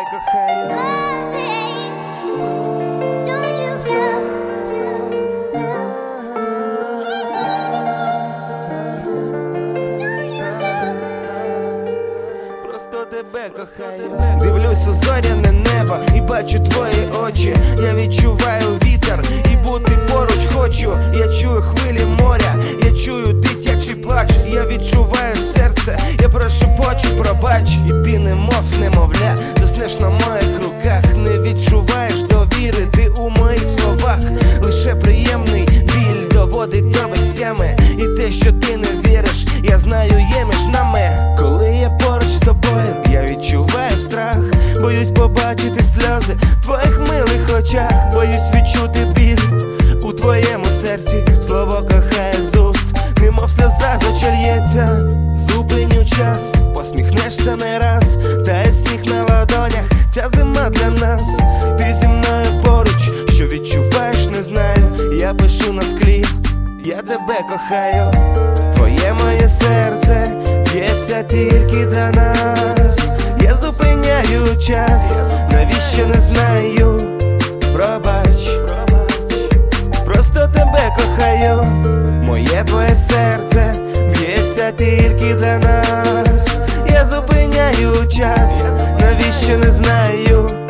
кохаю. Просто тебе кохаю. Дивлюсь у зоряне небо і бачу твої очі. Я відчуваю вітер і бути поруч хочу. Я чую хвилі моря, я чую дитячий плач. Я відчуваю серце, я прошепочу пробач. І ти немов немовля, заснеш на моїх руках. Не відчуваєш довіри, ти у моїх словах. Лише приємний біль доводить до безтями. І те, що ти не віриш, я знаю, є між нами. Коли я поруч з тобою, я відчуваю страх. Боюсь побачити сльози в твоїх милих очах. Боюсь відчути біль у твоєму серці. Слово кохає з уст, немов сльоза з очей лється. Зупиню час, посміхнешся не раз. Тає сніг на ладонях, ця зима для нас. Ти зі мною поруч, що відчуваєш, не знаю. Я пишу на склі, я тебе кохаю. Твоє моє серце б'ється тільки для нас. Я зупиняю час, навіщо не знаю. Пробач, просто тебе кохаю. Моє твоє серце б'ється тільки для нас. Я зупиняю час, навіщо не знаю.